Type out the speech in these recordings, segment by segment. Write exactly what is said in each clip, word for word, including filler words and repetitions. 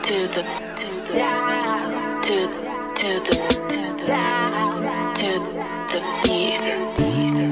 to the to the down to to the to the down to the beat.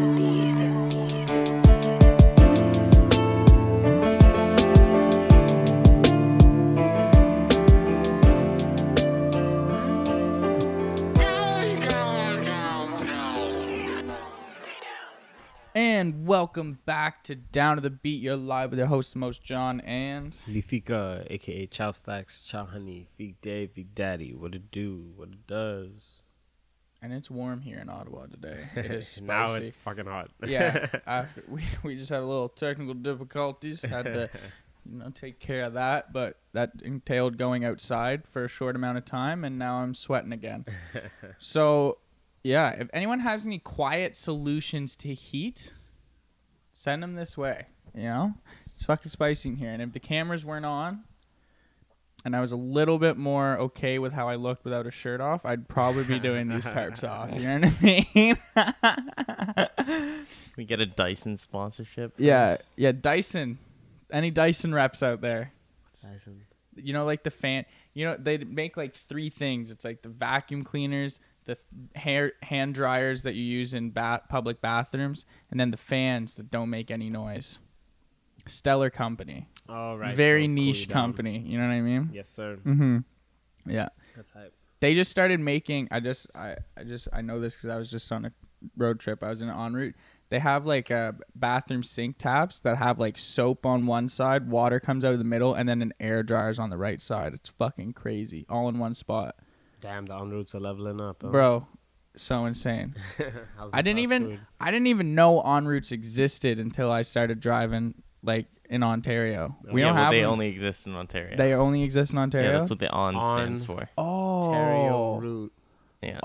And welcome back to Down to the Beat. You're live with your host, Most John, and Lifika, aka Chow Stacks, Chow Honey, Big Dave, Big Daddy. What it do? What it does? and it's warm here in Ottawa today. It is spicy. Now it's fucking hot. yeah, uh, we we just had a little technical difficulties. Had to, you know, take care of that, but that entailed going outside for a short amount of time, and now I'm sweating again. So. Yeah, if anyone has any quiet solutions to heat, send them this way, you know? It's fucking spicy in here. And if the cameras weren't on and I was a little bit more okay with how I looked without a shirt off, I'd probably be doing these tarps off. You know what I mean? We get a Dyson sponsorship. Yeah, yeah, Dyson. Any Dyson reps out there? What's Dyson? You know, like the fan. You know, they make like three things. It's like the vacuum cleaners, the hair hand dryers that you use in bat, public bathrooms, and then the fans that don't make any noise. Stellar company. Oh, right. Very so niche cool company. You know what I mean? Yes, sir. Mm-hmm. Yeah. That's hype. They just started making. I just, I, I just, I know this because I was just on a road trip. I was in en route. They have like uh, bathroom sink taps that have like soap on one side, water comes out of the middle, and then an air dryer's on the right side. It's fucking crazy, all in one spot. Damn, the en routes are leveling up, huh? Bro. So insane. How's the I didn't fast even food? I didn't even know en routes existed until I started driving like in Ontario. We yeah, don't well, have they them. only exist in Ontario. They only exist in Ontario. Yeah, that's what the on, On- stands for. oh. Ontario route. Yeah.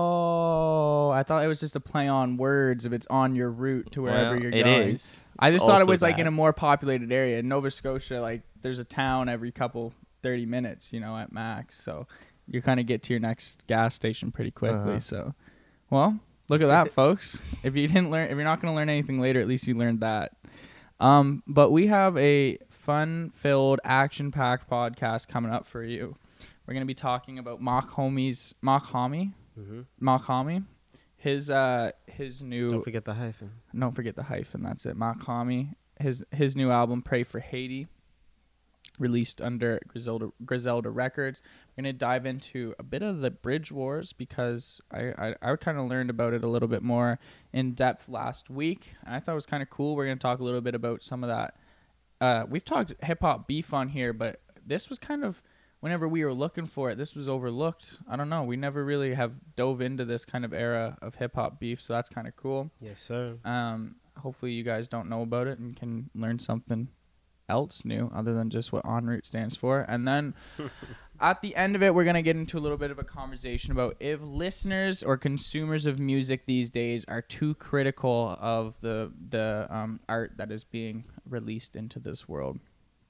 Oh, I thought it was just a play on words if it's on your route to wherever Well, you're it going. is. I It's just thought it also was like in that. a more populated area. In Nova Scotia, like there's a town every couple thirty minutes, you know, at max. So you kind of get to your next gas station pretty quickly. Uh-huh. So, well, look at that, folks. If you didn't learn, if you're not going to learn anything later, at least you learned that. Um, but we have a fun-filled, action-packed podcast coming up for you. We're going to be talking about Mock Homie's Mock Homie, Mm-hmm. Mock Homie, his uh his new. Don't forget the hyphen. Don't forget the hyphen. That's it. Mock Homie. His his new album, Pray for Haiti, released under Griselda Griselda Records. We're gonna dive into a bit of the Bridge Wars because I I, I kind of learned about it a little bit more in depth last week, and I thought it was kind of cool. We're gonna talk a little bit about some of that. Uh, we've talked hip hop beef on here, but this was kind of whenever we were looking for it, this was overlooked. I don't know. We never really have dove into this kind of era of hip hop beef, so that's kind of cool. Yes, sir. Um, hopefully you guys don't know about it and can learn something else new other than just what En route stands for. And then at the end of it, we're going to get into a little bit of a conversation about if listeners or consumers of music these days are too critical of the the um, art that is being released into this world.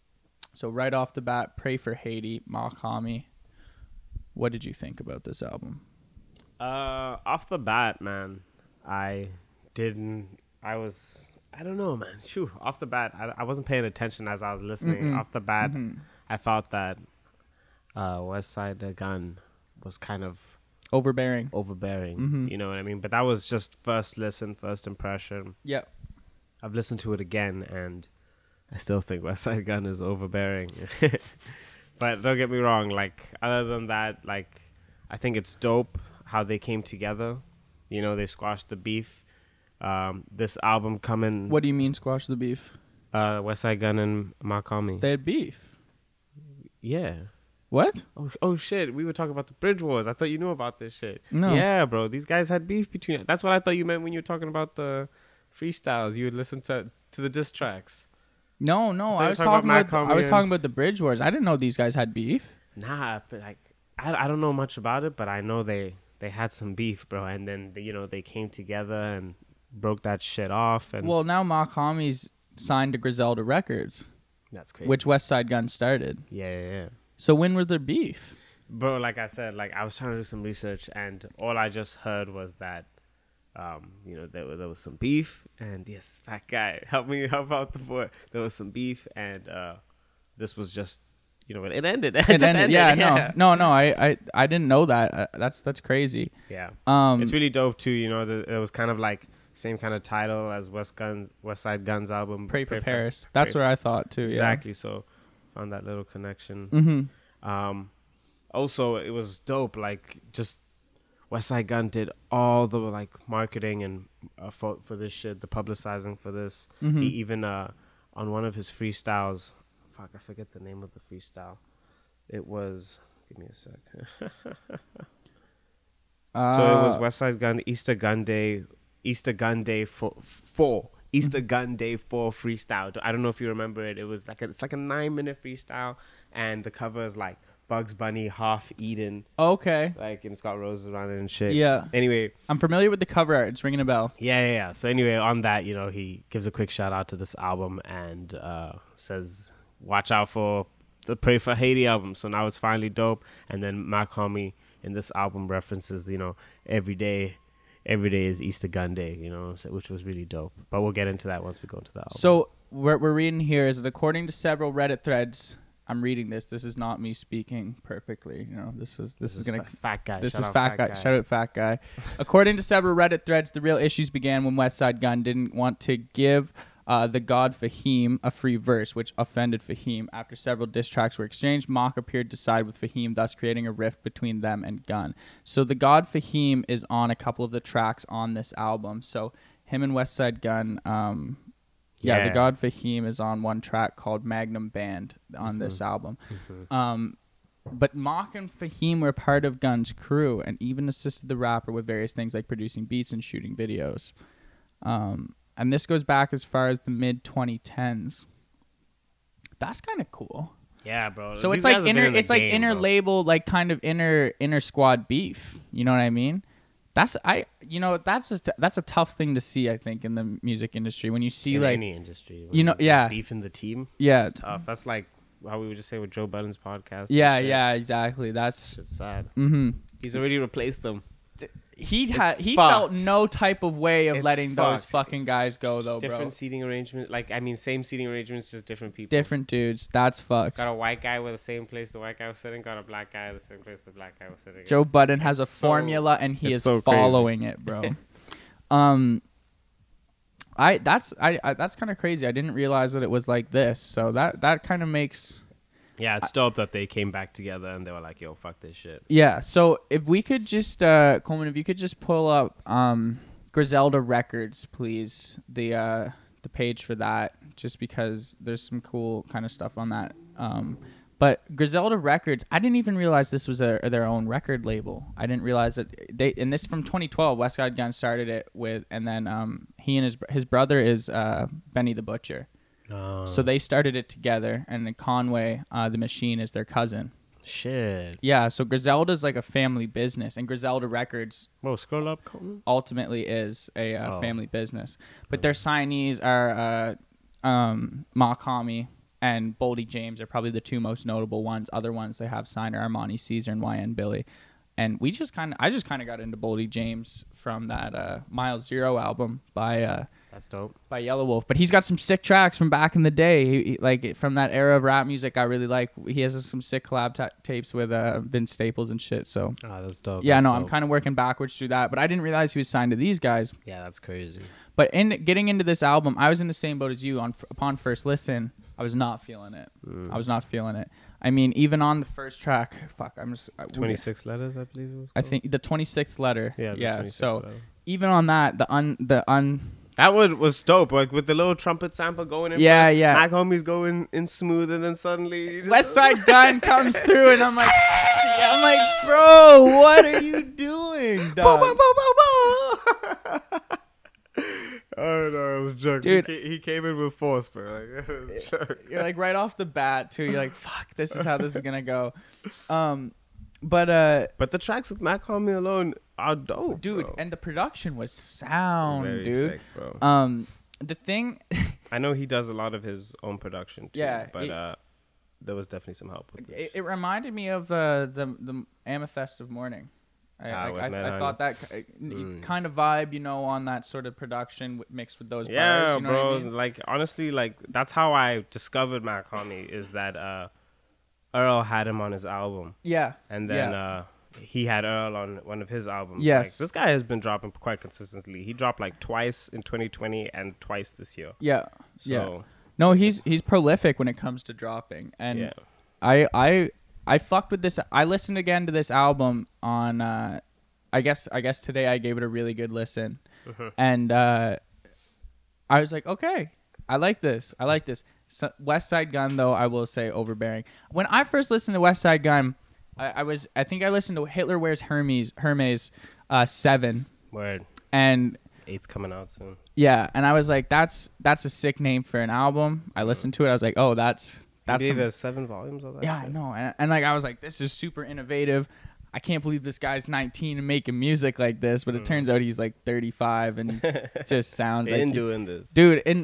So right off the bat, Pray for Haiti, Mock Homie. What did you think about this album? Uh, off the bat, man, I didn't. I was. I don't know, man. Shoo, off the bat, I, I wasn't paying attention as I was listening. Mm-mm. Off the bat, Mhm. I felt that uh, West Side Gun was kind of Overbearing. overbearing. Mhm. You know what I mean? But that was just first listen, first impression. Yep. I've listened to it again, and I still think West Side Gun is overbearing. But don't get me wrong. Like, other than that, like, I think it's dope how they came together. You know, they squashed the beef. Um, this album coming, What do you mean squash the beef? uh, West Side Gun and Makami. They had beef. Yeah. What? Oh, oh shit. We were talking about the Bridge Wars. I thought you knew about this shit. No. Yeah, bro. These guys had beef between. That's what I thought you meant when you were talking about the freestyles. You would listen to to the diss tracks. No, no. I thought I you was were talking talking about. about I was Malcolm talking and- about the Bridge Wars. I didn't know these guys had beef. Nah, but like I, I don't know much about it, but I know they they had some beef, bro. And then you know they came together and broke that shit off. And Well, now Mock Homie's signed to Griselda Records, that's crazy. which West Side Gun started. yeah, yeah, yeah. So when was their beef? Bro, like I said, like I was trying to do some research, and all I just heard was that, um, you know, there was there was some beef, and yes, fat guy, help me help out the boy. There was some beef, and uh, this was just you know, it ended. It, It just ended- ended. yeah, yeah. no, no, no. I, I, I didn't know that. Uh, that's that's crazy. Yeah. Um, It's really dope too. You know, the, it was kind of like same kind of title as West Guns, West Side Guns album. Pray for Pray Paris. That's Pray- what I thought too. Exactly. So found that little connection. Yeah. Mm-hmm. Um, also, it was dope. Like just West Side Gun did all the like marketing and uh, for for this shit, the publicizing for this. Mhm. He even uh on one of his freestyles, fuck, I forget the name of the freestyle. It was. Give me a sec. Uh, So it was West Side Gun Easter Gun Day, Easter Gun Day for four, Easter Gun Day four freestyle. I don't know if you remember it. It was like a, it's like a nine minute freestyle, and the cover is like Bugs Bunny half eaten, Okay. like and it's got roses around it and shit. Yeah. Anyway, I'm familiar with the cover art. It's ringing a bell. yeah, yeah, yeah. So anyway, on that, you know, he gives a quick shout out to this album and uh, says, "Watch out for the Pray for Haiti album." So now it's finally dope. And then Mac Homie in this album references, you know, every day, every day is Easter Gun Day, you know, so, which was really dope. But we'll get into that once we go into the album. So what we're reading here is that according to several Reddit threads, I'm reading this. This is not me speaking perfectly. You know, this is this, is gonna fa- fat guy. This Shout is out fat guy. Shout out fat guy. According to several Reddit threads, the real issues began when West Side Gun didn't want to give uh, the god Fahim a free verse, which offended Fahim. After several diss tracks were exchanged, Mock appeared to side with Fahim, thus creating a rift between them and Gun. So the god Fahim is on a couple of the tracks on this album. So him and West Side Gun, um, yeah, Yeah. the god Fahim is on one track called Magnum Band on this album. Um, but Mock and Fahim were part of Gun's crew and even assisted the rapper with various things like producing beats and shooting videos. Um, and this goes back as far as the mid twenty tens. That's kind of cool. Yeah, bro. So These it's like guys have been inner, in the it's like game, inner bro. label, like kind of inner inner squad beef. You know what I mean? That's I, you know, that's a t- that's a tough thing to see. I think in the music industry when you see in like any industry. when you know, there's yeah. beef in the team. Yeah. It's tough. That's like how we would just say with Joe Budden's podcast. and yeah, shit. yeah, exactly. That's It's sad. mm-hmm. He's already replaced them. He had he fucked. felt no type of way of It's letting those fucked. fucking guys go though, Different bro. seating arrangement. Like, I mean, same seating arrangements, just different people. Different dudes. That's fucked. Got a white guy with the same place the white guy was sitting. Got a black guy the same place the black guy was sitting. Joe It's- Budden has a it's so- formula and he it's is so crazy. following it, bro. um, I that's I, I that's kind of crazy. I didn't realize that it was like this. So that that kind of makes Yeah, it's dope that they came back together and they were like, "Yo, fuck this shit." yeah. So if we could just uh, Coleman, if you could just pull up um Griselda Records, please, the uh the page for that, just because there's some cool kind of stuff on that. Um, but Griselda Records, I didn't even realize this was a, their own record label. I didn't realize that they, and this from twenty twelve. West Side Gun started it with, and then um, he and his his brother is uh, Benny the Butcher. Oh, So they started it together, and then Conway uh, the Machine is their cousin. shit. Yeah, so Griselda's like a family business, and Griselda Records Whoa, scroll up, Colton. ultimately is a uh, Oh. family business. But their signees are uh, um, Makami and Boldy James are probably the two most notable ones. Other ones they have signed are Armani Caesar and Y N Billy. And we just kind of, I just kind of got into Boldy James from that uh, Miles Zero album by uh, That's dope. by Yellow Wolf. But he's got some sick tracks from back in the day, he, he- like from that era of rap music. I really like. He has some sick collab ta- tapes with uh, Vince Staples and shit. So Ah, that's dope. yeah, that's no, I'm dope. kind of working backwards through that. But I didn't realize he was signed to these guys. Yeah, that's crazy. But in getting into this album, I was in the same boat as you. On upon first listen, I was not feeling it. Mm. I was not feeling it. I mean, even on the first track, fuck, I'm just I- we- Twenty-six letters, I believe it was. I called? think the twenty-sixth letter. Yeah, the yeah. 26th So letter. even on that, the un the un That one was dope, like with the little trumpet sample going in. Yeah, first, yeah. Mac Homie's going in smooth, and then suddenly you just- West Side Gun comes through, and I'm like, I'm like, bro, what are you doing, dog? Oh no, it was jokes. Dude. He, ca- he came in with force, bro. Like, it was a joke. You're like right off the bat too. You're like, fuck, this is how this is gonna go. Um, but uh, But the tracks with Mac Homie alone are dope, dude, bro. and the production was sound, Very dude. sick, bro. Um, the thing, I know he does a lot of his own production too. Yeah, but he- uh, there was definitely some help with this. it, it reminded me of uh, the the Amethyst of Morning. I, Ah, I, with I, Mad I Honey. thought that ki- Mm. kind of vibe, you know, on that sort of production w- mixed with those Yeah, bars. You know bro. What I mean? Like honestly, like that's how I discovered Mac Homie. Is that uh, Earl had him on his album, Yeah. and then yeah. uh, he had Earl on one of his albums. Yes. Like, this guy has been dropping quite consistently. He dropped like twice in twenty twenty and twice this year. yeah. So, Yeah. No, he's he's prolific when it comes to dropping, and yeah. I I I fucked with this. I listened again to this album on. Uh, I guess I guess today I gave it a really good listen, Mhm. and uh, I was like, okay, I like this. I like this. So, West Side Gun, though, I will say overbearing. When I first listened to West Side Gun, I, I was I think I listened to Hitler Wears Hermes Hermes uh, seven, Word. and Eight's coming out soon. yeah, and I was like, that's that's a sick name for an album. I listened to it. I was like, oh, that's that's Maybe some- there's seven volumes of that. yeah, I shit. know, and, and like I was like, this is super innovative. I can't believe this guy's nineteen and making music like this, but it turns out he's like thirty-five and he just sounds They like ain't he- doing this. dude. And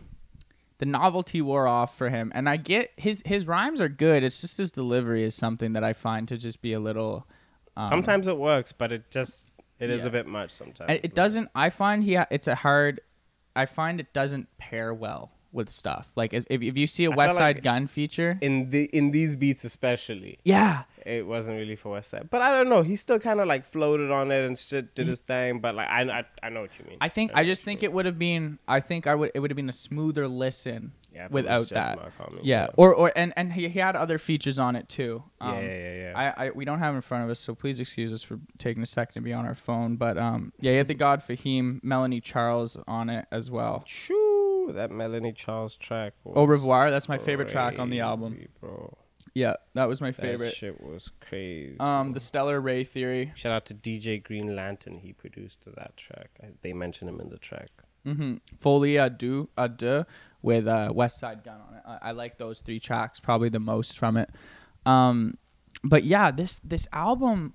the novelty wore off for him, and I get his his rhymes are good. It's just his delivery is something that I find to just be a little. Um, Sometimes it works, but it just it is yeah. a bit much sometimes. and it doesn't. I find he ha- it's a hard. I find it doesn't pair well with stuff. Like if if you see a I West feel Side like- Gun feature, in the in these beats especially. yeah. It wasn't really for West Side, but I don't know. He still kind of like floated on it and shit, did his thing. But like, I, I, I know what you mean. I think know I what just you think mean. it would have been. I think I would. It would have been a smoother listen Yeah, if it was without just that. Mark Hamill, Yeah, or or and and he, he had other features on it too. Um, yeah, yeah, yeah. yeah. I, I we don't have it in front of us, so please excuse us for taking a second to be on our phone. But um, yeah, he had the God Fahim, Melanie Charles on it as well. Shoo, that Melanie Charles track. Was Au revoir. That's my favorite track on the album. crazy, bro. Yeah, that was my That favorite. shit was crazy. Um, the Stellar Ray Theory. Shout out to D J Green Lantern. He produced that track. I, they mention him in the track. Mm-hmm. Folie à deux, à deux with uh, West Side Gun on it. I, I like those three tracks probably the most from it. Um, but yeah, this this album.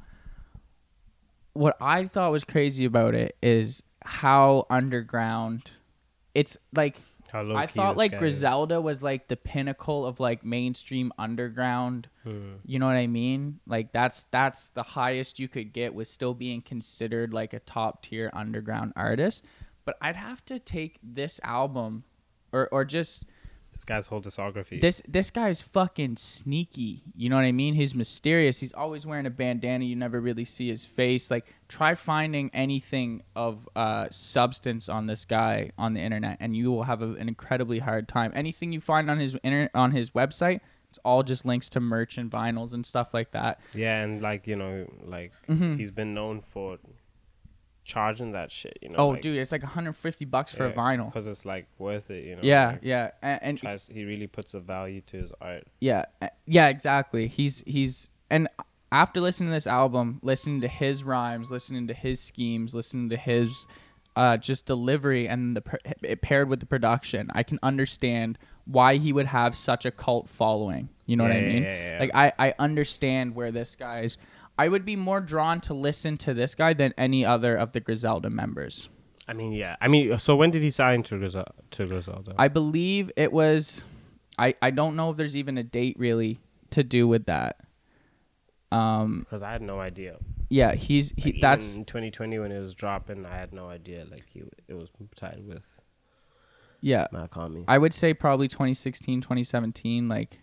What I thought was crazy about it is how underground. It's like How I low-key thought this like guy is. Griselda was like the pinnacle of like mainstream underground. Hmm. You know what I mean? Like that's that's the highest you could get with still being considered like a top tier underground artist. But I'd have to take this album or or just This guy's whole discography. this this guy's fucking sneaky. You know what I mean? He's mysterious. He's always wearing a bandana. You never really see his face. Like try finding anything of uh, substance on this guy on the internet, and you will have a, an incredibly hard time. Anything you find on his inter- on his website, it's all just links to merch and vinyls and stuff like that. Yeah, and like, you know, like Mhm. he's been known for charging that shit, you know. Oh, like, dude, it's like one hundred fifty bucks for a vinyl. because it's like worth it, you know. Yeah, like, yeah, and, and tries, he really puts a value to his art. yeah, uh, yeah, exactly. He's he's and after listening to this album, listening to his rhymes, listening to his schemes, listening to his uh, just delivery, and the per- it paired with the production, I can understand why he would have such a cult following. You know what I Yeah, mean? yeah, yeah. Like I I understand where this guy's. I would be more drawn to listen to this guy than any other of the Griselda members. I mean, yeah. I mean, so when did he sign to Griselda? To Griselda? I believe it was. I I don't know if there's even a date really to do with that. Um. Because I had no idea. Yeah. He's he. Like, that's even in twenty twenty when it was dropping, I had no idea. Like he, it was tied with yeah. Malcolm. I would say probably twenty sixteen, twenty seventeen. Like.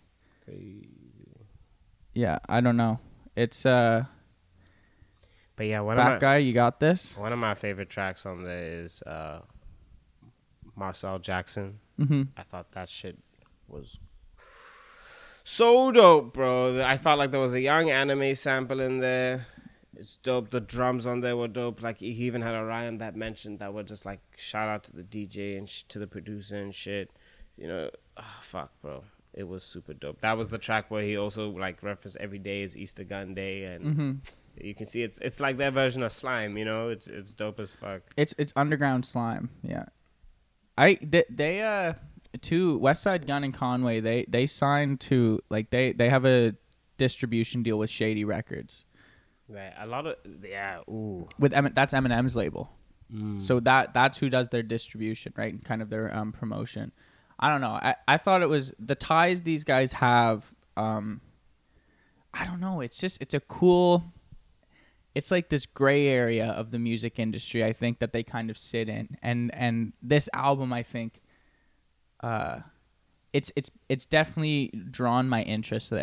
Yeah. I don't know. It's uh. But yeah, one Fat of my guy, you got this. one of my favorite tracks on there is uh, Marcel Jackson. Mm-hmm. I thought that shit was so dope, bro. I felt like there was a young anime sample in there. It's dope. The drums on there were dope. Like he even had a rhyme that mentioned that were just like shout out to the D J and sh- to the producer and shit. You know, oh, fuck, bro. It was super dope. That was the track where he also like referenced every day is Easter Gun Day, and Mm-hmm. you can see it's it's like their version of Slime. You know, it's it's dope as fuck. It's it's underground slime. Yeah. I they, they uh to Westside Gun and Conway they they signed to like they they have a distribution deal with Shady Records Right. A lot of yeah. Ooh. with M- that's Eminem's label. Mm. So that that's who does their distribution, right? And kind of their um promotion. I don't know. I, I thought it was the ties these guys have. Um, I don't know. It's just it's a cool. It's like this gray area of the music industry. I think that they kind of sit in, and and this album, I think, uh, it's it's it's definitely drawn my interest there.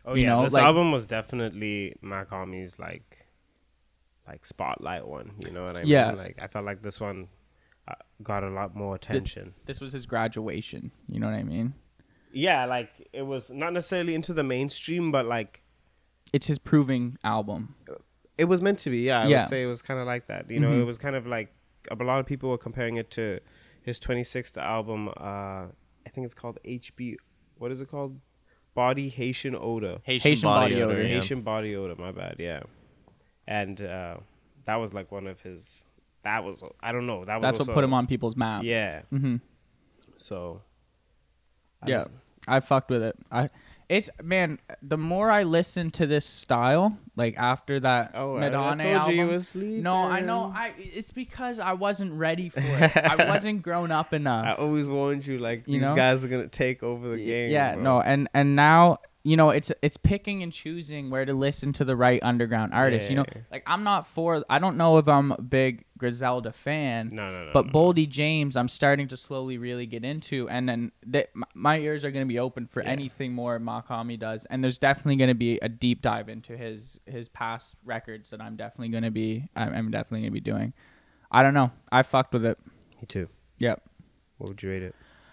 Oh you yeah, know, this like- album was definitely Makami's like, like spotlight one. You know what I Yeah. mean? Like I felt like this one uh, got a lot more attention. This was his graduation. You know what I mean? Yeah, like it was not necessarily into the mainstream, but like It's his proving album. it was meant to be. Yeah, I Yeah. would say it was kind of like that. You know, Mhm. it was kind of like a lot of people were comparing it to his twenty-sixth album. Uh, I think it's called H B. What is it called? Body Haitian Odor. Haitian, Haitian body, body odor. odor, yeah. Haitian Body Odor. My bad. Yeah, and uh, that was like one of his. That was I don't know. That was That's what also- put him on people's map. Yeah. Mm-hmm. So. I Yeah, just- I fucked with it. I, it's man. The more I listen to this style, like after that Oh, I, I Madonna told album, you you were sleeping. no, I know. I it's because I wasn't ready for it. I wasn't grown up enough. I always warned you, like You these know? guys are gonna take over the Y- game. yeah, bro. no, and and now you know it's it's picking and choosing where to listen to the right underground artists. You know, Yeah. like I'm not for. I don't know if I'm a big Griselda fan. no, no, no. But no, Boldy James, I'm starting to slowly really get into, and then th- m- my ears are going to be open for Yeah. anything more Makami does, and there's definitely going to be a deep dive into his his past records that I'm definitely going to be I'm, I'm definitely going to be doing. I don't know, I fucked with it. Me too. Yep. What would you rate it?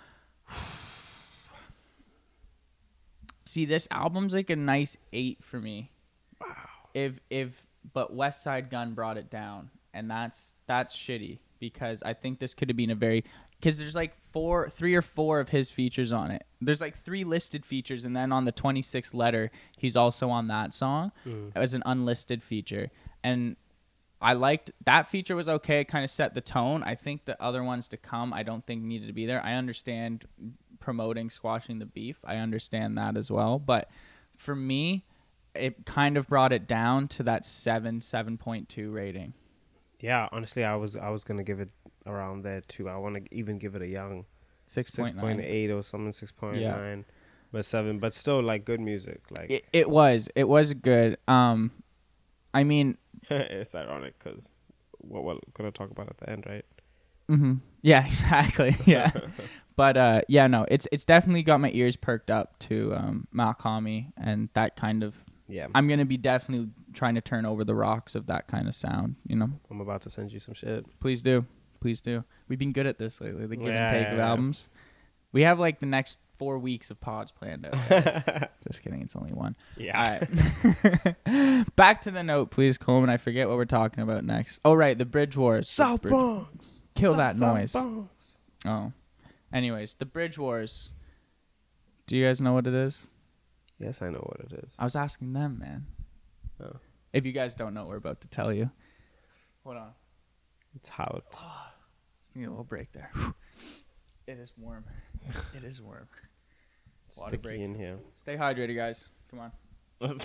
See, this album's like a nice eight for me. Wow. If if but West Side Gun brought it down, and that's that's shitty because I think this could have been a very because there's like four, three or four of his features on it. There's like three listed features, and then on the twenty-sixth letter, he's also on that song as an unlisted feature. And I liked that feature was okay. It kind of set the tone. I think the other ones to come, I don't think needed to be there. I understand promoting squashing the beef. I understand that as well. But for me, it kind of brought it down to that seven, seven point two rating. Yeah, honestly, I was I was gonna give it around there too. I want to even give it a young Six six point point nine. eight or something, six point Yeah. nine, but seven. But still, like good music. Like It, it was. It was good. Um, I mean, it's ironic because what we're gonna talk about at the end, right? hmm yeah, exactly. Yeah. But uh, yeah, no, it's it's definitely got my ears perked up to um, Malcolmy and that kind of. Yeah, I'm gonna be definitely trying to turn over the rocks of that kind of sound. You know, I'm about to send you some shit. please do, please do. We've been good at this lately, the give Yeah, and take yeah, of yeah. albums. We have like the next four weeks of pods planned out. Just kidding, it's only one. Yeah. All right. Back to the note, please, Coleman. I forget what we're talking about next. Oh, right, the Bridge Wars. South Bridge- Bronx. Kill South, that South noise. Bronx. Oh. Anyways, the Bridge Wars. Do you guys know what it is? Yes, I know what it is. I was asking them, man. Oh. If you guys don't know, we're about to tell you. Hold on. It's how it. Just need a little break there. It is warm. It is warm. Water Sticky break. in here. Stay hydrated, guys. Come on.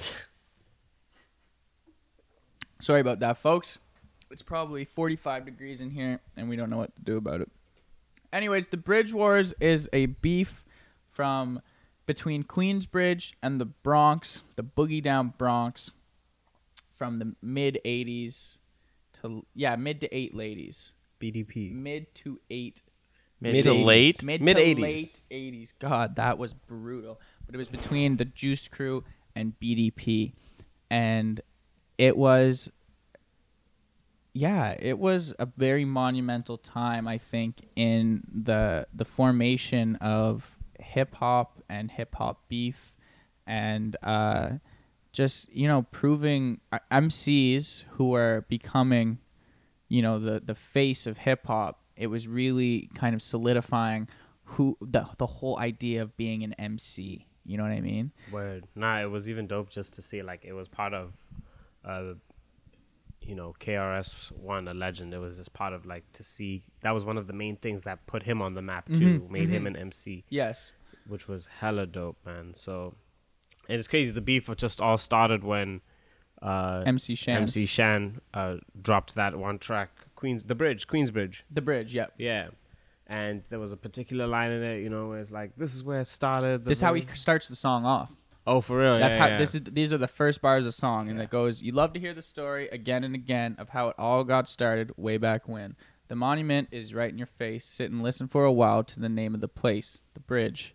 Sorry about that, folks. It's probably forty-five degrees in here, and we don't know what to do about it. Anyways, the Bridge Wars is a beef from between Queensbridge and the Bronx, the Boogie Down Bronx, from the mid eighties to yeah mid to eight ladies, B D P. mid to eight Mid, Mid to eighties. late. mid Mid to eighties. late eighties. God, that was brutal. But it was between the Juice Crew and B D P, and it was, yeah, it was a very monumental time, I think, in the the formation of hip hop and hip hop beef, and uh, just you know proving uh, M Cs who are becoming, you know, the the face of hip hop. It was really kind of solidifying who the the whole idea of being an M C. You know what I mean? Word. Nah, it was even dope just to see like it was part of, uh, you know, K R S One, a legend. It was just part of like to see that was one of the main things that put him on the map too, Mhm, made him mhm. an M C, Yes. which was hella dope, man. So, and it's crazy. The beef just all started when uh, M C Shan. M C Shan uh, dropped that one track, Queens, the Bridge, Queensbridge. The Bridge. Yep. Yeah. And there was a particular line in it, you know, where it's like, this is where it started. the This is how he bridge." starts the song off. Oh, for real? That's yeah, how yeah. this is. These are the first bars of the song, and Yeah. it goes. You love to hear the story again and again of how it all got started way back when. The monument is right in your face. Sit and listen for a while to the name of the place, the bridge,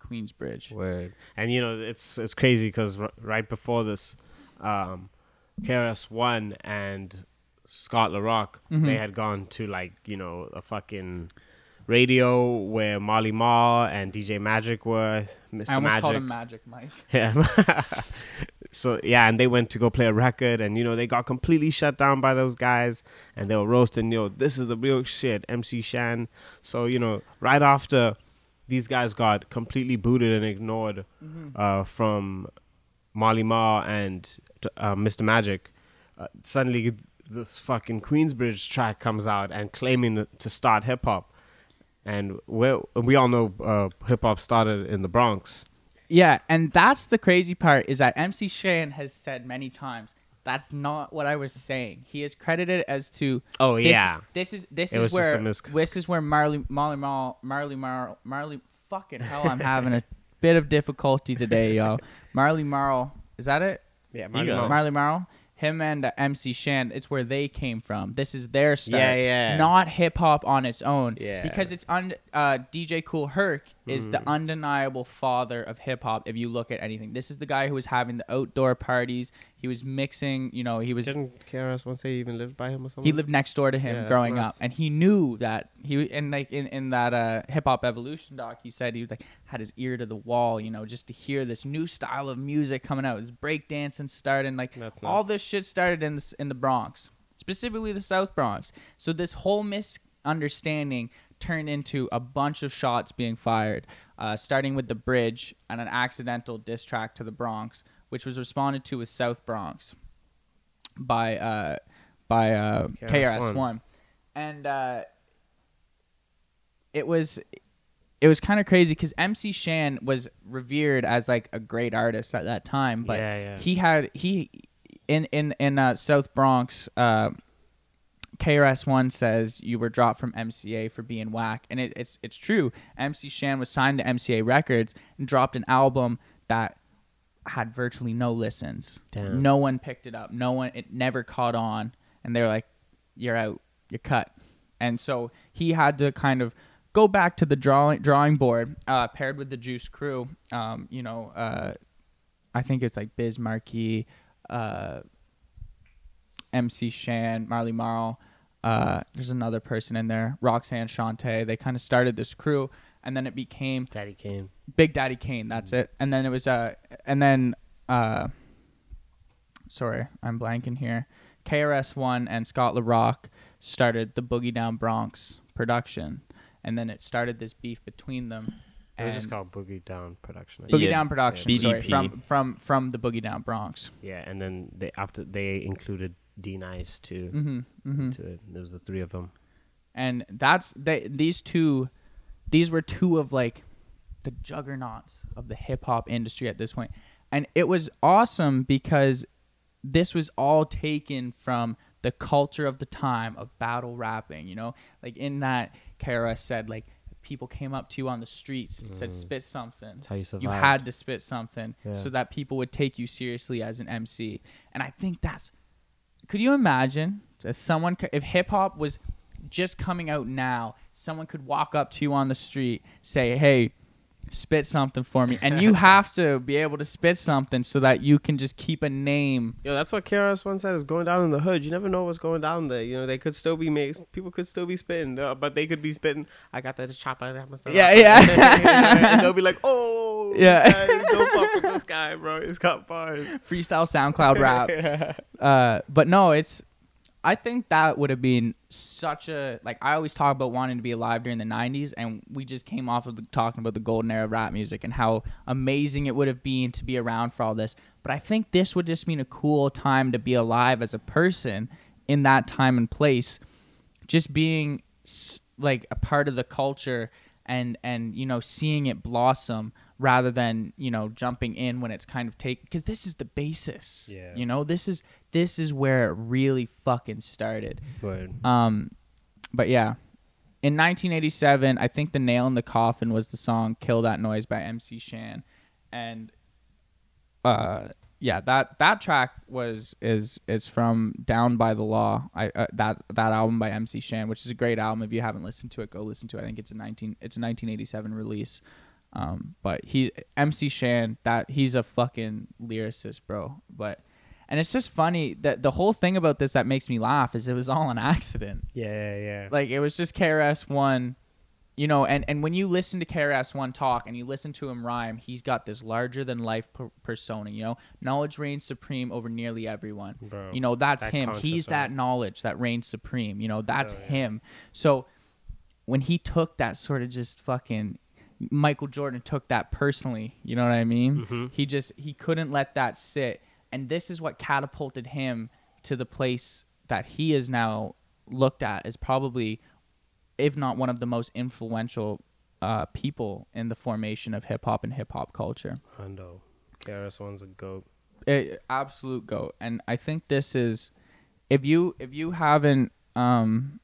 Queensbridge. Word. And you know, it's it's crazy because r- right before this, um, K R S One and Scott LaRock, Mhm. they had gone to like you know a fucking radio where Marley Marl and D J Magic were. Mister I almost Magic. called him Magic Mike. Yeah. So yeah, and they went to go play a record, and you know they got completely shut down by those guys, and they were roasting. Yo, this is the real shit, M C Shan. So you know, right after these guys got completely booted and ignored uh, from Marley Marl and uh, Mister Magic, uh, suddenly this fucking Queensbridge track comes out and claiming to start hip hop, and we we all know uh, hip hop started in the Bronx. Yeah, and that's the crazy part is that M C Shan has said many times that's not what I was saying. He is credited as to Oh this, yeah. This is this It is was just a where mis- this is where Marley Marley Marl Marley Marl Marley fucking hell I'm having a bit of difficulty today, yo. Marley Marl, is that it? Yeah, Marley Marl. Marley Marl. Him and uh, M C Shan, it's where they came from. This is their start. Yeah, yeah. Not hip hop on its own. Yeah. Because it's un- uh, D J Kool Herc is the undeniable father of hip hop. If you look at anything, this is the guy who was having the outdoor parties. He was mixing. You know, he was. Didn't K R S one say he even lived by him or something? He lived next door to him Yeah, that's growing up, nuts. and he knew that he and like in in that uh, hip hop evolution doc, he said he was like had his ear to the wall, you know, just to hear this new style of music coming out. His breakdancing started, like That's all nuts. this shit started in the, in the Bronx, specifically the South Bronx. So this whole misunderstanding turned into a bunch of shots being fired, uh, starting with the bridge and an accidental diss track to the Bronx, which was responded to with South Bronx by uh, by uh, K R S One, and uh, it was it was kind of crazy because M C Shan was revered as like a great artist at that time, but Yeah, yeah. he had he in in in uh, South Bronx. Uh, K R S One says you were dropped from M C A for being whack, and it, it's it's true. M C Shan was signed to M C A Records and dropped an album that had virtually no listens. Damn. No one picked it up. No one. It never caught on, and they're like, "You're out. You're cut." And so he had to kind of go back to the drawing drawing board, uh, paired with the Juice Crew. Um, you know, uh, I think it's like Biz Markie, uh, M C Shan, Marley Marl. Uh, there's another person in there, Roxanne Shante. They kind of started this crew, and then it became Daddy Kane. Big Daddy Kane. That's it. And then it was uh, and then uh, sorry, I'm blanking here. K R S One and Scott LaRock started the Boogie Down Bronx production, and then it started this beef between them. It was and just called Boogie Down Production. I Boogie think. Yeah, Down Production. B D P. Sorry, from from from the Boogie Down Bronx. Yeah, and then they after they included D Nice too Mm-hmm. Mm-hmm. to it. There was the three of them. And that's they these two these were two of like the juggernauts of the hip hop industry at this point. And it was awesome because this was all taken from the culture of the time of battle rapping, you know? Like in that K R S said like people came up to you on the streets and said spit something. That's how you survived. You had to spit something Yeah. so that people would take you seriously as an M C. And I think that's could you imagine if someone could, if hip hop was just coming out now, someone could walk up to you on the street, say, "Hey, spit something for me," and you have to be able to spit something so that you can just keep a name. Yo, that's what K R S One said is going down in the hood. You never know what's going down there. You know, they could still be makes people could still be spitting, uh, but they could be spitting. I got that chopper. Yeah, yeah. And they'll be like, oh, Yeah. this guy, don't fuck with this guy, bro. He's got bars. Freestyle SoundCloud rap. Uh, but no, it's. I think that would have been such a like. I always talk about wanting to be alive during the nineties, and we just came off of the, talking about the golden era of rap music and how amazing it would have been to be around for all this. But I think this would just mean a cool time to be alive as a person in that time and place, just being s- like a part of the culture and and you know seeing it blossom rather than you know jumping in when it's kind of take because this is the basis. Yeah. You know this is this is where it really fucking started. Word. Um, but yeah, in nineteen eighty-seven, I think the nail in the coffin was the song "Kill That Noise" by M C Shan, and uh, yeah, that that track was is is from Down by the Law. I uh, that that album by M C Shan, which is a great album. If you haven't listened to it, go listen to it. I think it's a nineteen it's a nineteen eighty-seven release. Um, but he M C Shan, that he's a fucking lyricist, bro. But and it's just funny that the whole thing about this that makes me laugh is it was all an accident. Yeah, yeah, yeah. Like it was just K R S One, you know. And and when you listen to K R S One talk and you listen to him rhyme, he's got this larger than life per- persona. You know, knowledge reigns supreme over nearly everyone. Bro, you know, that's that him. conscious He's that one. knowledge that reigns supreme. You know, that's Oh, yeah. him. So when he took that sort of just fucking Michael Jordan took that personally, you know what I mean? Mhm. He just he couldn't let that sit, and this is what catapulted him to the place that he is now looked at as probably, if not one of the most influential uh, people in the formation of hip hop and hip hop culture. Hundo. K R S One's a goat. It, absolute goat. And I think this is, if you if you haven't um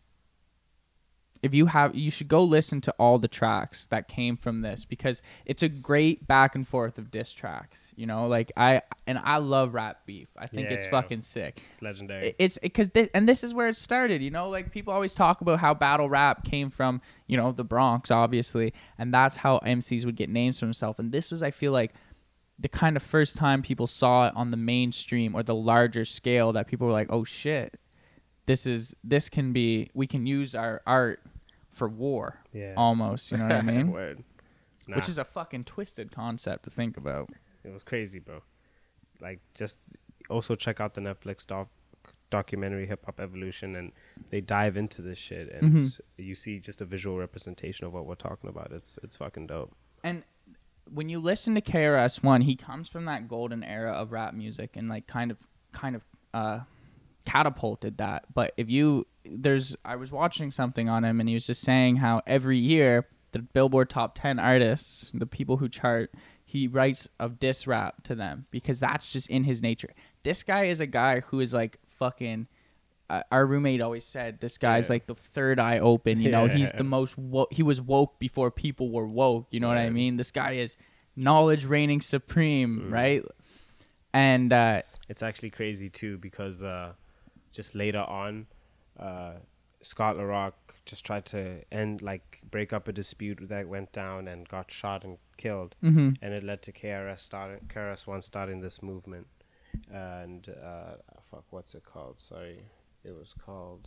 if you have, you should go listen to all the tracks that came from this, because it's a great back and forth of diss tracks, you know. Like I and I love rap beef. I think Yeah, it's yeah. fucking sick. It's legendary. It- It's because thi- and this is where it started, you know. Like people always talk about how battle rap came from, you know, the Bronx, obviously, and that's how M Cs would get names for themselves. And this was, I feel like, the kind of first time people saw it on the mainstream or the larger scale that people were like, oh shit, this is this can be, we can use our art for war, Yeah. almost, you know what I mean? Word. Nah, Which is a fucking twisted concept to think about. it was crazy, bro. Like, just also check out the Netflix doc documentary Hip Hop Evolution, and they dive into this shit, and Mhm. it's- you see just a visual representation of what we're talking about. It's it's fucking dope. And when you listen to K R S One, he comes from that golden era of rap music and like kind of kind of uh catapulted that. But if you there's I was watching something on him, and he was just saying how every year the Billboard top ten artists, the people who chart, he writes a diss rap to them because that's just in his nature. This guy is a guy who is like fucking uh, our roommate always said this guy's Yeah. like the third eye open, you know. He's Yeah. the most wo- he was woke before people were woke, you know what I Right. mean? This guy is knowledge reigning supreme, Mm. right? And uh It's actually crazy too, because uh, just later on, uh, Scott LaRock just tried to end, like, break up a dispute that went down and got shot and killed, mhm. and it led to K R S starting K R S One starting this movement, and uh, fuck, what's it called? Sorry, it was called.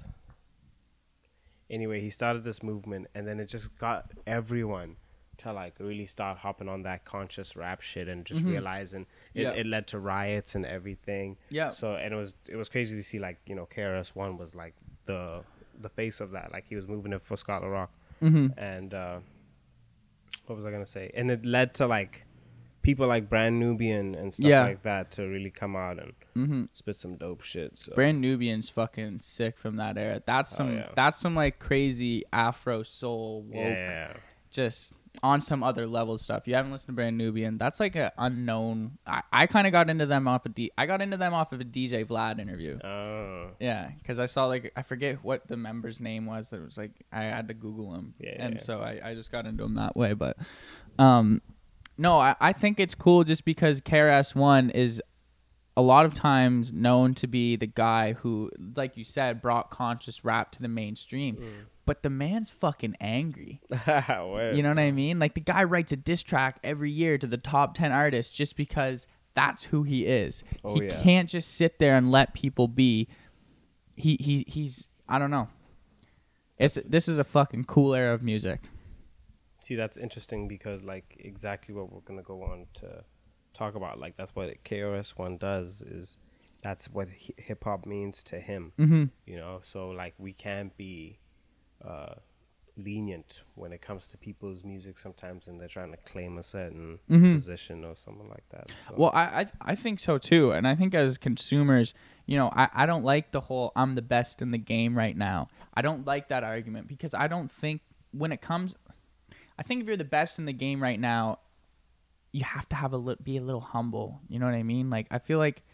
Anyway, he started this movement, and then it just got everyone to like really start hopping on that conscious rap shit, and just Mhm. realizing it, Yeah. it led to riots and everything. Yeah. So and it was it was crazy to see, like, you know, K R S One was like the the face of that. Like, he was moving it for Scott LaRock, Mhm. and uh, what was I gonna say? And it led to like people like Brand Nubian and stuff Yeah. like that to really come out and Mhm. spit some dope shit. So Brand Nubian's fucking sick from that era. That's Oh, some yeah. that's some like crazy Afro soul woke, yeah, just on some other level stuff. You haven't listened to Brand Nubian? That's like an unknown. I, I kind of got into them off of D. I got into them off of a D J Vlad interview. oh Yeah, because I saw like I forget what the member's name was. That was like I had to Google him, Yeah, and yeah. so I, I just got into him that way. But um, no, I, I think it's cool just because K R S One is a lot of times known to be the guy who, like you said, brought conscious rap to the mainstream. Mm. But the man's fucking angry. Word. You know what I mean? Like the guy writes a diss track every year to the top ten artists just because that's who he is. Oh, he yeah. can't just sit there and let people be. He he he's I don't know. It's this is a fucking cool era of music. See, that's interesting, because like exactly what we're gonna go on to talk about. Like, that's what K R S One does, is that's what hip hop means to him. Mm-hmm. You know, so like we can't be uh, lenient when it comes to people's music sometimes, and they're trying to claim a certain Mhm. position or something like that. So. Well, I, I I think so too, and I think as consumers, you know, I, I don't like the whole "I'm the best in the game right now." I don't like that argument, because I don't think when it comes, I think if you're the best in the game right now, you have to have a li- be a little humble. You know what I mean? Like I feel like,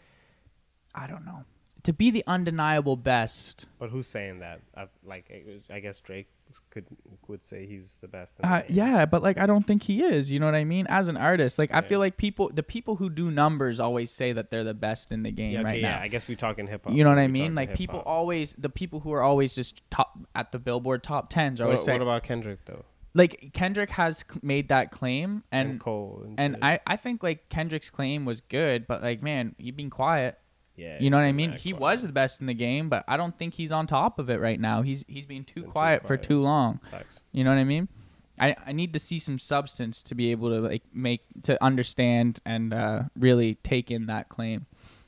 I don't know, to be the undeniable best. But who's saying that? I, like, it was- I guess Drake could would say he's the best. In the Uh, game. yeah, but like I don't think he is. You know what I mean? As an artist, like I Yeah. feel like people, the people who do numbers always say that they're the best in the game Yeah, okay, right yeah. now. I guess we talking hip hop. You know what I We mean? talking Like people hip-hop. always, the people who are always just top at the Billboard top tens are always What, saying, what about Kendrick though? like Kendrick has c- made that claim, and, and Cole and, and shit. I I think like Kendrick's claim was good, but like man, you've been quiet. yeah, You know what I he's been mean? mad He quiet. was the best in the game, but I don't think he's on top of it right now. He's he's been too Been too quiet for quiet. too long. Facts. You know what I mean? I, I need to see some substance to be able to like make to understand and uh, really take in that claim.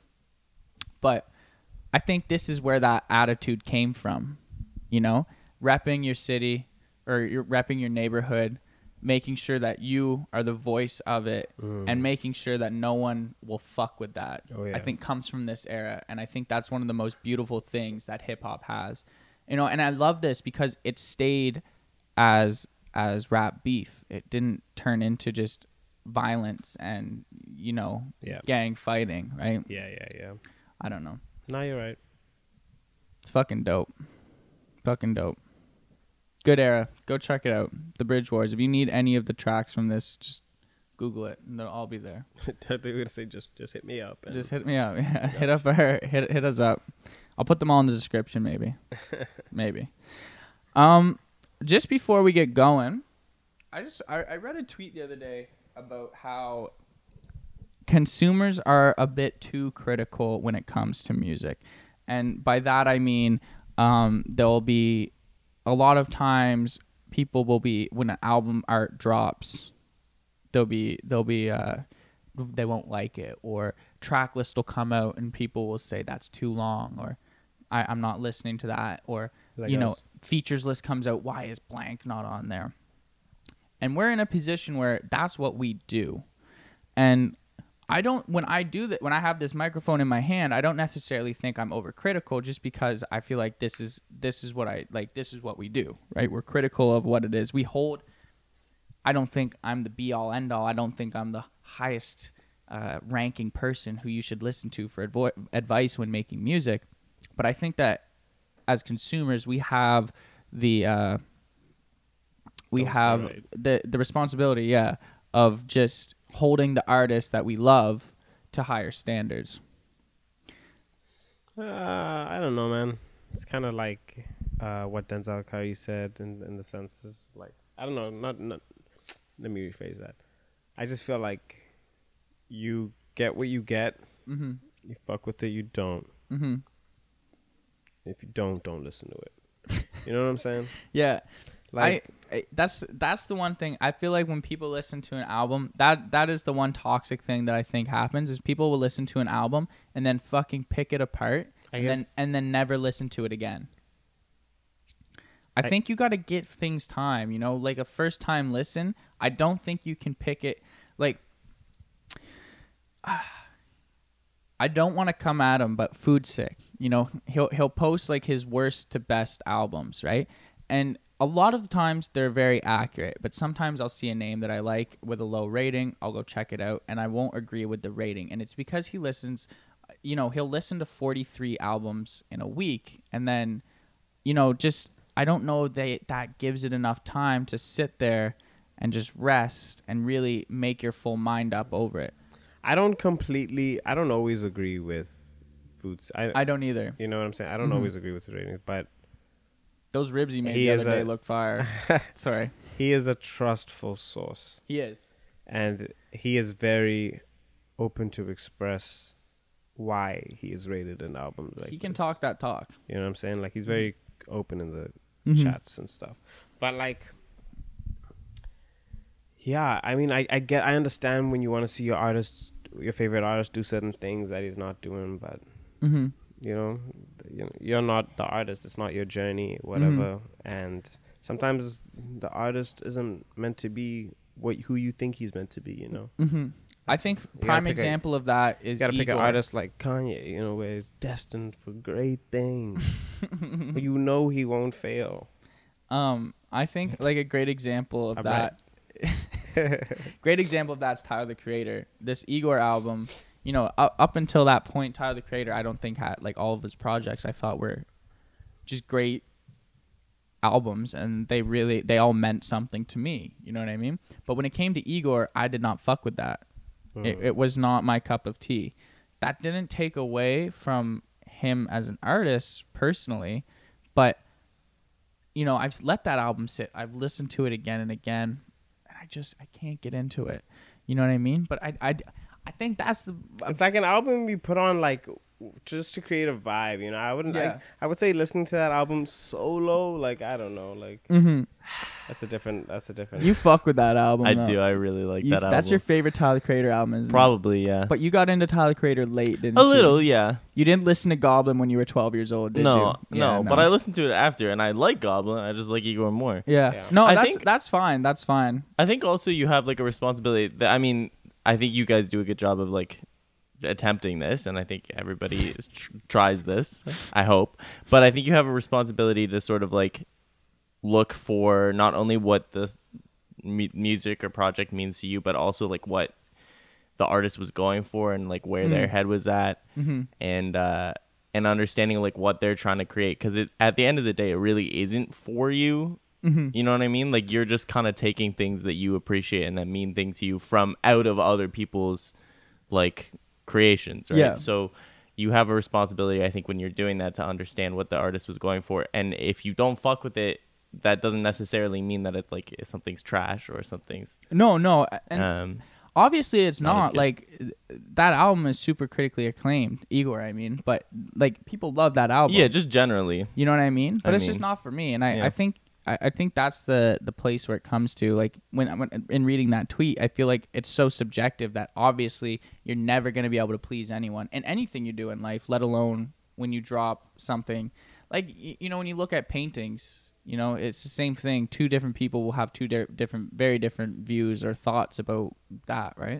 But I think this is where that attitude came from. You know, repping your city or you're repping your neighborhood, making sure that you are the voice of it, and making sure that no one will fuck with that. Oh, yeah. I think comes from this era, and I think that's one of the most beautiful things that hip hop has. You know, and I love this because it stayed as as rap beef. It didn't turn into just violence and, you know, Yeah. gang fighting, right? Yeah, yeah, yeah. I don't know. No, you're right. It's fucking dope. Fucking dope. Good era. Go check it out. The Bridge Wars. If you need any of the tracks from this, just Google it and they'll all be there. They're gonna say just just hit me up. And Just hit me up. Yeah, hit up her. Hit hit us up. I'll put them all in the description. Maybe. Maybe. Um, just before we get going, I just I, I read a tweet the other day about how consumers are a bit too critical when it comes to music, and by that I mean um, there'll be a lot of times people will be when an album art drops, they'll be they'll be uh, they won't like it, or track list will come out and people will say that's too long, or I, I'm not listening to that, or Like you know us. features list comes out, why is blank not on there? And we're in a position where that's what we do. And I don't when I do that when I have this microphone in my hand, I don't necessarily think I'm overcritical, just because I feel like this is this is what I like this is what we do, right? We're critical of what it is. We hold I don't think I'm the be all end all. I don't think I'm the highest uh, ranking person who you should listen to for advo- advice when making music. But I think that as consumers, we have the uh, we Don't say have right. the the responsibility, yeah, of just holding the artists that we love to higher standards. Uh, I don't know, man. It's kind of like uh, what Denzel Curry said in in the sense is like I don't know. Not not. Let me rephrase that. I just feel like you get what you get. Mm-hmm. You fuck with it. You don't. Mm-hmm. If you don't, don't listen to it. You know what I'm saying? Yeah. Like I, I that's that's the one thing I feel like when people listen to an album, that that is the one toxic thing that I think happens is people will listen to an album and then fucking pick it apart I and guess- then and then never listen to it again. I, I- think you got to give things time, you know, like a first time listen. I don't think you can pick it like I don't want to come at him, but Food Sick, you know, he'll he'll post like his worst to best albums, right? And a lot of the times they're very accurate, but sometimes I'll see a name that I like with a low rating, I'll go check it out, and I won't agree with the rating. And it's because he listens, you know, he'll listen to forty-three albums in a week, and then, you know, just I don't know that that gives it enough time to sit there and just rest and really make your full mind up over it. I don't completely. I don't always agree with foods. I, I don't either. you know what I'm saying? I don't Mhm. always agree with the ratings, but Those ribs he made He the is other day a- look fire. Sorry. he is a trustful source, He is. and he is very open to express why he is rated in albums like He can this. talk that talk. You know what I'm saying? Like he's very open in the Mhm. chats and stuff. But like, yeah, I mean, I, I get, I understand when you want to see your artist, your favorite artist, do certain things that he's not doing. But Mm-hmm. you know, you know, you're not the artist. It's not your journey, whatever. And sometimes the artist isn't meant to be what who you think he's meant to be. You know, Mm-hmm. I That's- think you gotta prime pick a- example of that is you gotta pick an Igor. artist like Kanye. You know, where he's destined for great things. But you know he won't fail. Um, I think like a great example of I'm that. Great example of that's Tyler the Creator. This Igor album, you know, up, up until that point, Tyler the Creator, I don't think had like all of his projects I thought were just great albums, and they really they all meant something to me. You know what I mean? But when it came to Igor, I did not fuck with that. It, it was not my cup of tea. That didn't take away from him as an artist personally, but you know, I've let that album sit. I've listened to it again and again, and I just I can't get into it. You know what I mean? But I I, I think that's the. It's like an album you put on like just to create a vibe. You know, I wouldn't. Yeah. I, I would say listening to that album solo, like I don't know, like Mm-hmm. that's a different. That's a different. You fuck with that album. I though. do. I really like You- that album. That's your favorite Tyler Creator album, isn't it? Probably, yeah. But you got into Tyler Creator late, didn't A you? little, yeah. You didn't listen to Goblin when you were twelve years old, did no, you? no, Yeah, But I listened to it after, and I like Goblin. I just like Igor more. Yeah. Yeah. No, I that's think- that's fine. That's fine. I think also you have like a responsibility. That, I mean, I think you guys do a good job of like attempting this, and I think everybody is tr- tries this. I hope, but I think you have a responsibility to sort of like look for not only what the mu- music or project means to you, but also like what the artist was going for and like where their Mm. head was at, Mm-hmm. and uh, and understanding like what they're trying to create. Because it at the end of the day, it really isn't for you. Mm-hmm. You know what I mean? Like you're just kind of taking things that you appreciate and that mean things to you from out of other people's like creations, right? Yeah. So you have a responsibility, I think, when you're doing that to understand what the artist was going for. And if you don't fuck with it, that doesn't necessarily mean that it like something's trash or something's No, no, and um obviously it's not as not good. like that album is super critically acclaimed, Igor. I mean, but like people love that album. yeah, just generally. You know what I mean? But I it's just mean, not for me. And I, yeah. I think I, I think that's the the place where it comes to like when, when in reading that tweet, I feel like it's so subjective that obviously you're never going to be able to please anyone in anything you do in life, let alone when you drop something. Like y- you know, when you look at paintings, you know, it's the same thing. Two different people will have two di- different, very different views or thoughts about that, right?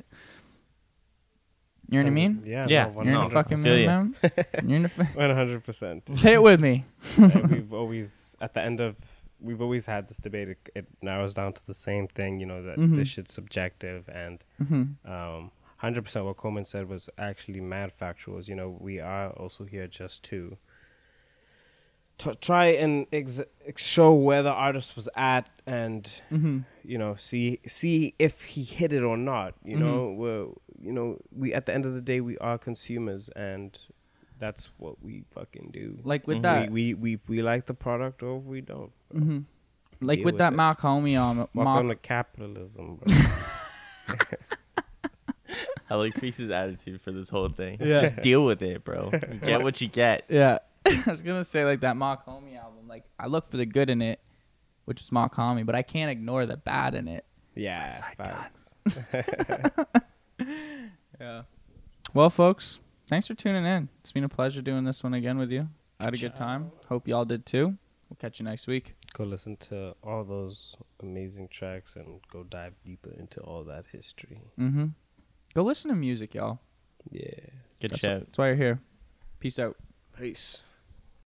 You know what I mean? Yeah. Yeah, no, You're in no, a fucking feel ya. man. You're in a. Fa- One hundred percent. Say it with me. We've always at the end of we've always had this debate. It, it narrows down to the same thing. You know that Mhm. this shit's subjective, and hmm um, hundred percent what Coleman said was actually mad factuals. You know, we are also here just to. To try and ex- ex- show where the artist was at, and hmm you know, see see if he hit it or not. You Mhm. know, we're, you know, we at the end of the day we are consumers, and that's what we fucking do. Like with Mhm. that. we, we we we like the product or we don't. bro. hmm Like Deal with with that it. Mark Homie on Welcome Mark. to capitalism, bro. I like Crease's attitude for this whole thing. Yeah. Just deal with it, bro. You get what you get. Yeah, I was gonna say like that Mark Homie album. Like I look for the good in it, which is Mark Homie, but I can't ignore the bad in it. yeah, Side facts. Yeah. Well, folks, thanks for tuning in. It's been a pleasure doing this one again with you. I had a good time. Hope y'all did too. We'll catch you next week. Go listen to all those amazing tracks and go dive deeper into all that history. Mm-hmm. Go listen to music, y'all. Yeah. Good That's, shout. that's why you're here. Peace out. Peace.